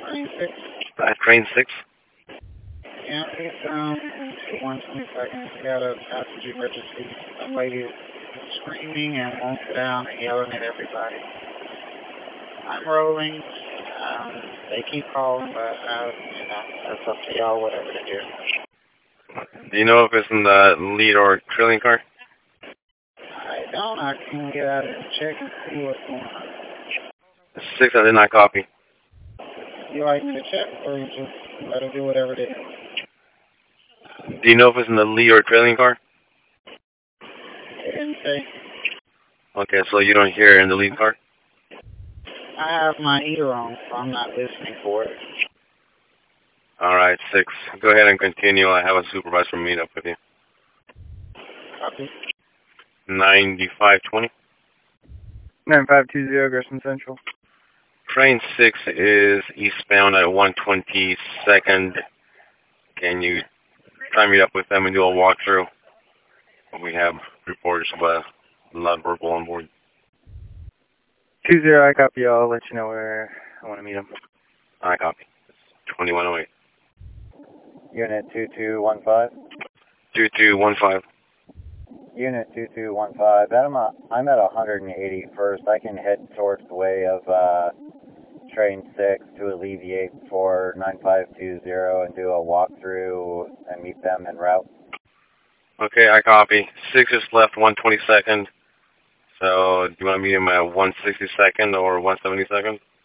Train 6. Train 6? Yeah, it's 122nd. We got a passenger emergency. Some lady is screaming and won't sit down and yelling at everybody. I'm rolling. They keep calling, but that's up to y'all, whatever to do. Do you know if it's in the lead or trailing car? I don't. I can get out and check and see what's going on. 6, I did not copy. You like me to check, or you just let her do whatever it is? Do you know if it's in the lead or trailing car? It didn't say. Okay, so you don't hear it in the lead car? I have my ear on, so I'm not listening for it. Alright, 6. Go ahead and continue. I have a supervisor meet up with you. Copy. 9520. 9520 Gresham Central. Train 6 is eastbound at 122nd. Can you try me up with them and do a walkthrough? We have reports of a loud verbal on board. 20, I copy. I'll let you know where I want to meet them. I copy. 2108. Unit 2215. 2215. Unit 2215. I'm at 181st. I can head towards the way of Train 6 to alleviate for 9520 and do a walkthrough and meet them en route. Okay, I copy. 6 is left 122nd. So, do you want to meet him at 162nd or 172nd?